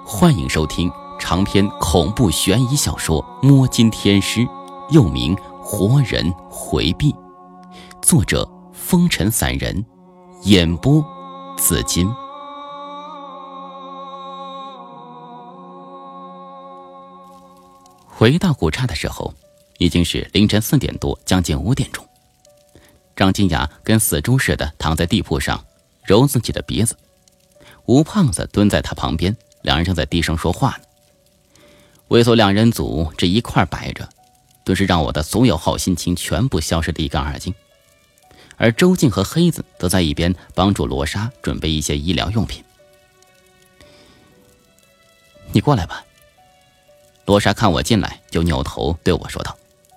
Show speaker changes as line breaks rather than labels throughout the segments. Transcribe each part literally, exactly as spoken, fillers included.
欢迎收听长篇恐怖悬疑小说《摸金天师》，又名《活人回避》，作者风尘散人，演播紫金。回到古刹的时候，已经是凌晨四点多，将近五点钟。张金雅跟死猪似的躺在地铺上，揉自己的鼻子。吴胖子蹲在他旁边，两人正在低声说话呢。猥琐两人组这一块摆着，顿时让我的所有好心情全部消失得一干二净。而周静和黑子则在一边帮助罗莎准备一些医疗用品。你过来吧。罗莎看我进来，就扭头对我说道：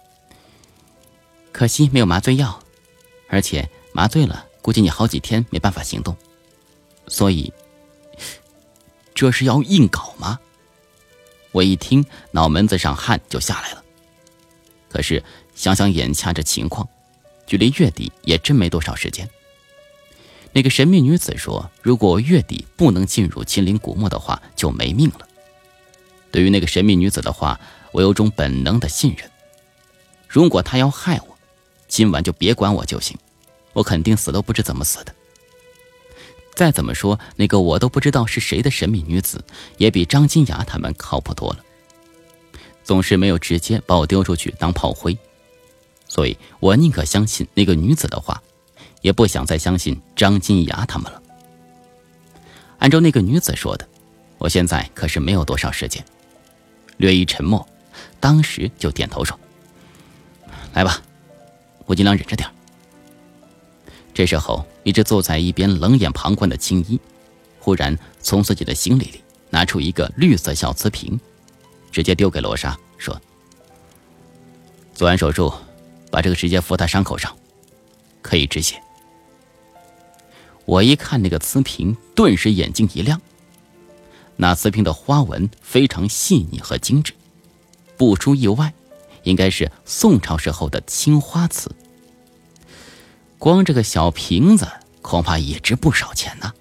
可惜没有麻醉药，而且麻醉了估计你好几天没办法行动，所以这是要硬搞吗？我一听，脑门子上汗就下来了。可是想想眼下这情况，距离月底也真没多少时间。那个神秘女子说，如果月底不能进入秦岭古墓的话，就没命了。对于那个神秘女子的话，我有种本能的信任。如果她要害我，今晚就别管我就行，我肯定死都不知怎么死的。再怎么说，那个我都不知道是谁的神秘女子，也比张金雅他们靠谱多了。总是没有直接把我丢出去当炮灰，所以我宁可相信那个女子的话，也不想再相信张金雅他们了。按照那个女子说的，我现在可是没有多少时间。略一沉默，当时就点头说：来吧，我尽量忍着点。这时候，一直坐在一边冷眼旁观的青衣忽然从自己的行李里拿出一个绿色小瓷瓶，直接丢给罗莎，说：做完手术，把这个直接敷他伤口上，可以止血。我一看那个瓷瓶，顿时眼睛一亮。那瓷瓶的花纹非常细腻和精致，不出意外，应该是宋朝时候的青花瓷。光这个小瓶子恐怕也值不少钱呢。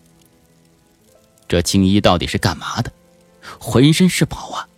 这青衣到底是干嘛的？浑身是宝啊！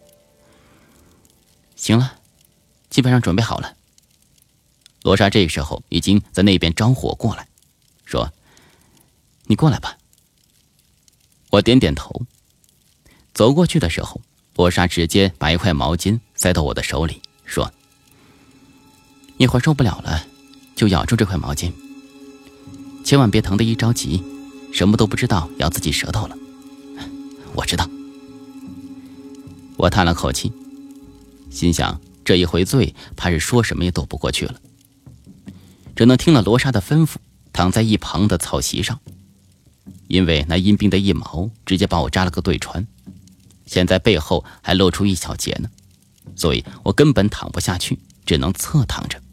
行了，基本上准备好了。罗莎这时候已经在那边招呼我过来，说：你过来吧。我点点头。走过去的时候，罗莎直接把一块毛巾塞到我的手里，说：一会儿受不了了就咬住这块毛巾，千万别疼得一着急，什么都不知道咬自己舌头了。我知道。我叹了口气，心想这一回罪怕是说什么也躲不过去了，只能听了罗莎的吩咐，躺在一旁的草席上。因为那阴兵的一矛直接把我扎了个对穿，现在背后还露出一小截呢，所以我根本躺不下去，只能侧躺着。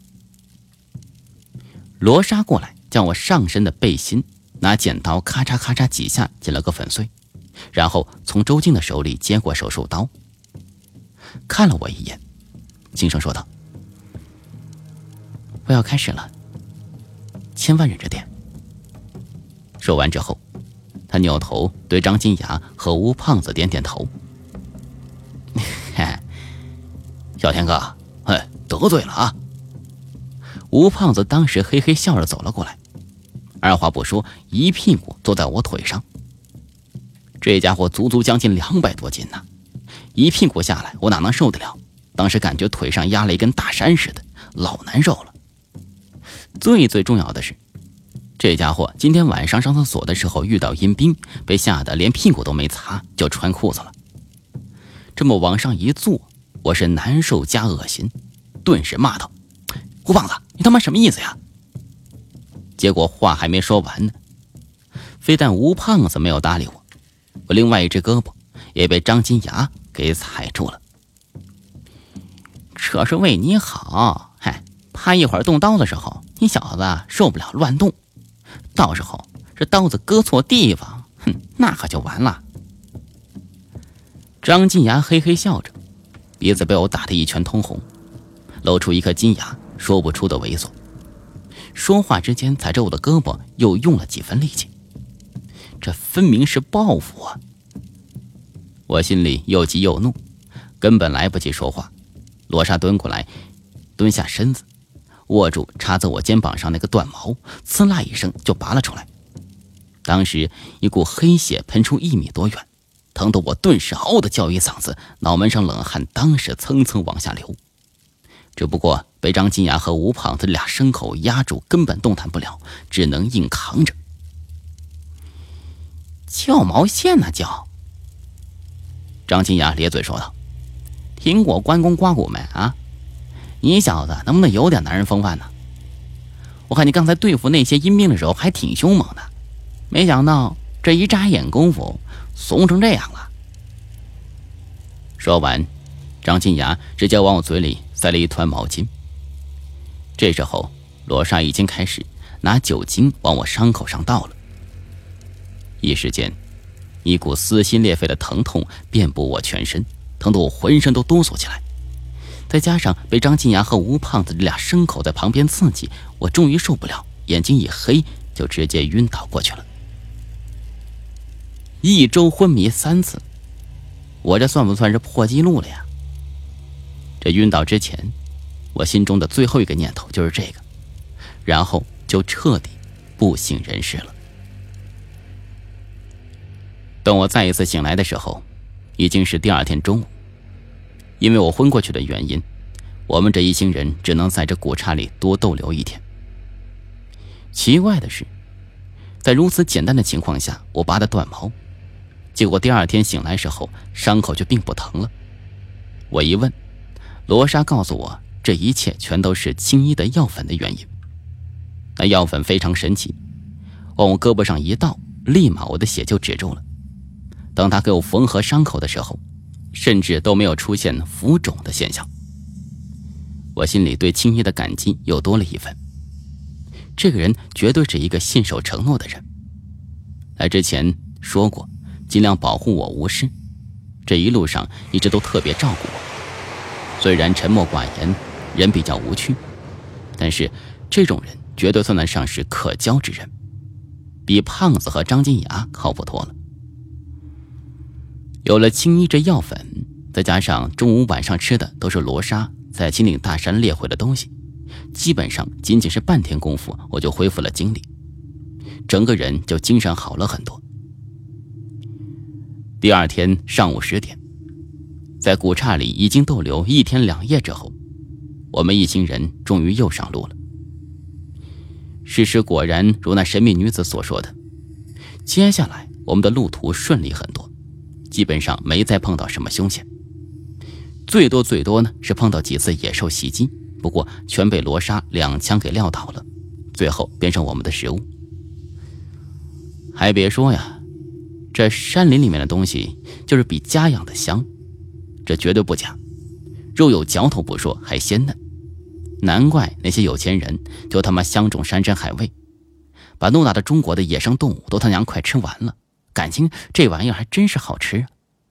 罗莎过来将我上身的背心拿剪刀咔嚓咔嚓几下剪了个粉碎，然后从周静的手里接过手术刀，看了我一眼，轻声说道：我要开始了，千万忍着点。说完之后，他扭头对张金雅和吴胖子点点头。小天哥，哎，得罪了啊。吴胖子当时嘿嘿笑着走了过来，二话不说，一屁股坐在我腿上。这家伙足足将近两百多斤呢，一屁股下来，我哪能受得了？当时感觉腿上压了一根大山似的，老难受了。最最重要的是，这家伙今天晚上上厕所的时候遇到阴兵，被吓得连屁股都没擦就穿裤子了。这么往上一坐，我是难受加恶心，顿时骂道：吴胖子，你他妈什么意思呀？结果话还没说完呢，非但吴胖子没有搭理我，我另外一只胳膊也被张金雅给踩住了。这是为你好，嗨，怕一会儿动刀的时候，你小子受不了乱动，到时候这刀子割错地方，哼，那可就完了。张金牙嘿嘿笑着，鼻子被我打得一圈通红，露出一颗金牙，说不出的猥琐。说话之间踩着我的胳膊又用了几分力气，这分明是报复啊！ 我心里又急又怒，根本来不及说话。罗莎蹲过来，蹲下身子，握住插在我肩膀上那个断毛，呲啦一声就拔了出来。当时一股黑血喷出一米多远，疼得我顿时嗷的叫一嗓子，脑门上冷汗当时蹭蹭往下流。只不过被张金牙和吴胖子俩牲口压住，根本动弹不了，只能硬扛着。叫毛线呢叫！张金牙咧嘴说道：“听过关公刮骨没啊？你小子能不能有点男人风范呢？我看你刚才对付那些阴兵的时候还挺凶猛的，没想到这一眨眼功夫怂成这样了。”说完，张金牙直接往我嘴里塞了一团毛巾。这时候罗莎已经开始拿酒精往我伤口上倒了。一时间，一股撕心裂肺的疼痛遍布我全身，疼得我浑身都哆嗦起来。再加上被张金牙和吴胖子这俩牲口在旁边刺激，我终于受不了，眼睛一黑就直接晕倒过去了。一周昏迷三次，我这算不算是破纪录了呀？这晕倒之前，我心中的最后一个念头就是这个，然后就彻底不省人事了。等我再一次醒来的时候，已经是第二天中午。因为我昏过去的原因，我们这一行人只能在这古刹里多逗留一天。奇怪的是，在如此简单的情况下，我拔的断毛，结果第二天醒来时候，伤口就并不疼了。我一问，罗莎告诉我，这一切全都是青衣的药粉的原因。那药粉非常神奇，往我胳膊上一倒，立马我的血就止住了。等他给我缝合伤口的时候，甚至都没有出现浮肿的现象。我心里对青衣的感激又多了一分。这个人绝对是一个信守承诺的人。来之前说过，尽量保护我无事，这一路上一直都特别照顾我。虽然沉默寡言，人比较无趣，但是这种人绝对算得上是可交之人，比胖子和张金牙靠谱多了。有了青衣这药粉，再加上中午晚上吃的都是罗莎在秦岭大山猎回的东西，基本上仅仅是半天功夫，我就恢复了精力，整个人就精神好了很多。第二天上午十点，在古刹里已经逗留一天两夜之后，我们一行人终于又上路了。事实果然如那神秘女子所说的，接下来我们的路途顺利很多，基本上没再碰到什么凶险，最多最多呢是碰到几次野兽袭击，不过全被罗莎两枪给撂倒了，最后变成我们的食物。还别说呀，这山林里面的东西就是比家养的香，这绝对不假，肉有嚼头不说，还鲜嫩。难怪那些有钱人就他妈相中山珍海味，把偌大的中国的野生动物都他娘快吃完了，感情这玩意儿还真是好吃啊。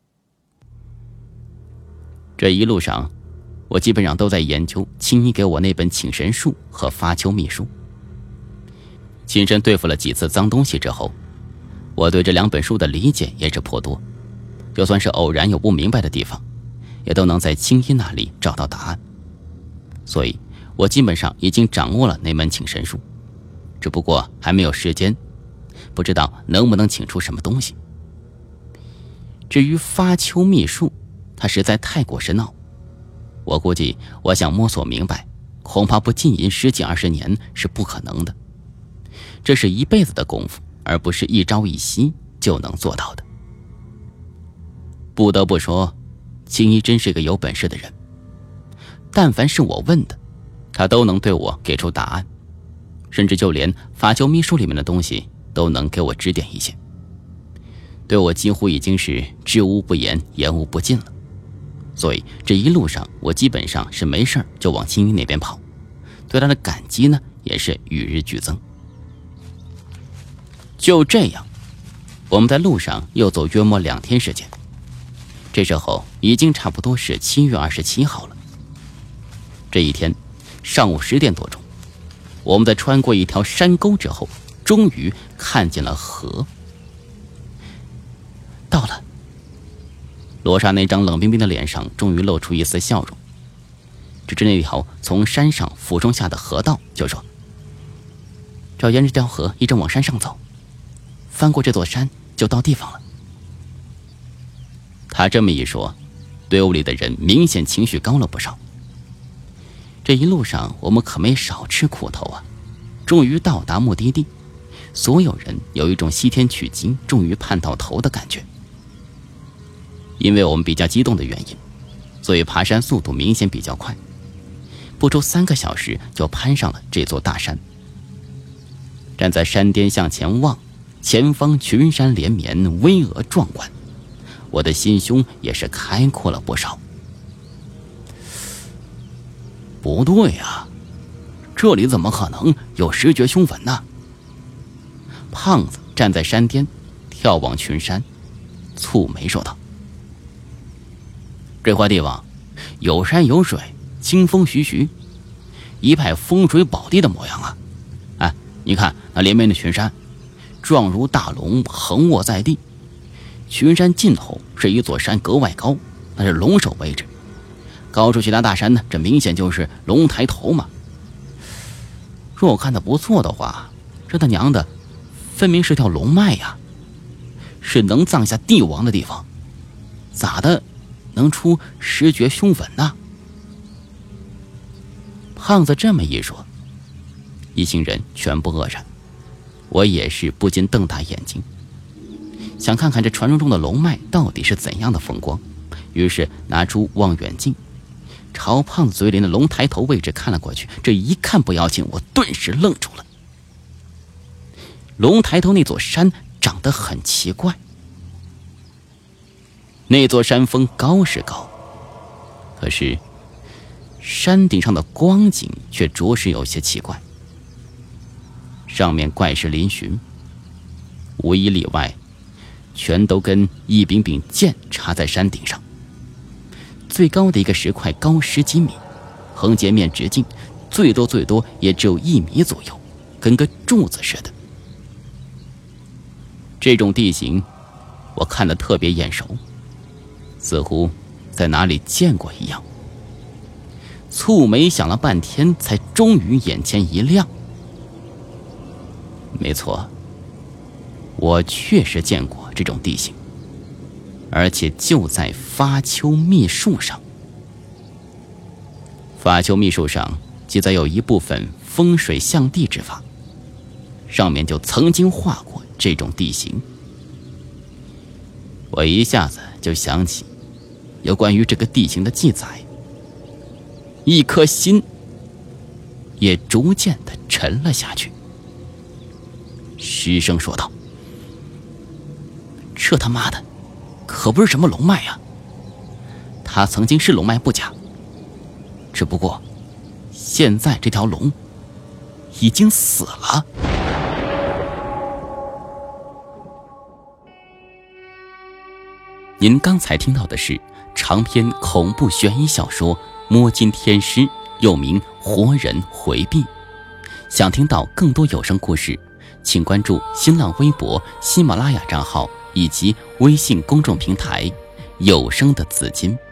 这一路上我基本上都在研究青衣给我那本请神术和发丘秘术。亲身对付了几次脏东西之后，我对这两本书的理解也是颇多，就算是偶然有不明白的地方，也都能在青衣那里找到答案。所以我基本上已经掌握了那门请神术，只不过还没有时间，不知道能不能请出什么东西。至于发丘秘术，它实在太过深奥，我估计我想摸索明白，恐怕不浸淫十几二十年是不可能的。这是一辈子的功夫，而不是一朝一夕就能做到的。不得不说，青衣真是个有本事的人，但凡是我问的，他都能对我给出答案，甚至就连发丘秘术里面的东西都能给我指点一些，对我几乎已经是知无不言，言无不尽了。所以这一路上我基本上是没事就往青衣那边跑，对他的感激呢也是与日俱增。就这样，我们在路上又走约莫两天时间，这时候已经差不多是七月二十七号了。这一天上午十点多钟，我们在穿过一条山沟之后，终于看见了河。到了， 罗莎那张冷冰冰的脸上终于露出一丝笑容，指着那条从山上俯冲下的河道就说：“只要沿着这条河一直往山上走，翻过这座山就到地方了。”他这么一说，队伍里的人明显情绪高了不少。这一路上我们可没少吃苦头啊！终于到达目的地，所有人有一种西天取经终于盼到头的感觉。因为我们比较激动的原因，所以爬山速度明显比较快，不出三个小时就攀上了这座大山。站在山巅向前望，前方群山连绵，巍峨壮观，我的心胸也是开阔了不少。不对啊，这里怎么可能有石绝凶坟呢？胖子站在山巅，眺望群山，蹙眉说道：“这块地方有山有水，清风徐徐，一派风水宝地的模样啊！哎，你看那连绵的群山，状如大龙横卧在地。群山尽头是一座山格外高，那是龙首位置。高处其他大山呢，这明显就是龙抬头嘛。若我看得不错的话，这他娘的分明是条龙脉呀，是能葬下帝王的地方，咋的能出石绝凶坟呢？”胖子这么一说，一行人全部愕然，我也是不禁瞪大眼睛，想看看这传说中的龙脉到底是怎样的风光，于是拿出望远镜，朝胖子嘴里的龙抬头位置看了过去。这一看不要紧，我顿时愣住了。龙抬头那座山长得很奇怪，那座山峰高是高，可是山顶上的光景却着实有些奇怪。上面怪石嶙峋，无一例外全都跟一柄柄剑插在山顶上。最高的一个石块高十几米，横截面直径最多最多也只有一米左右，跟个柱子似的。这种地形我看得特别眼熟，似乎在哪里见过一样。蹙眉想了半天，才终于眼前一亮。没错，我确实见过这种地形，而且就在发丘秘术上。发丘秘术上记载有一部分风水象地之法，上面就曾经画过这种地形。我一下子就想起有关于这个地形的记载，一颗心也逐渐地沉了下去。失声说道：“这他妈的可不是什么龙脉呀！它曾经是龙脉不假，只不过现在这条龙已经死了。”您刚才听到的是长篇恐怖悬疑小说《摸金天师》，又名《活人回避》。想听到更多有声故事，请关注新浪微博、喜马拉雅账号以及微信公众平台有声的紫金。